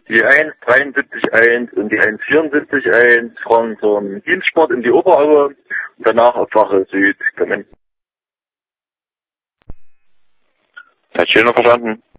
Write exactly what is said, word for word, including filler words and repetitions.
die eins dreiundsiebzig eins und die eins vierundsiebzig eins fahren zum Dienstsport in die Oberaue und danach auf Wache Süd kommen. Hat schöner verstanden.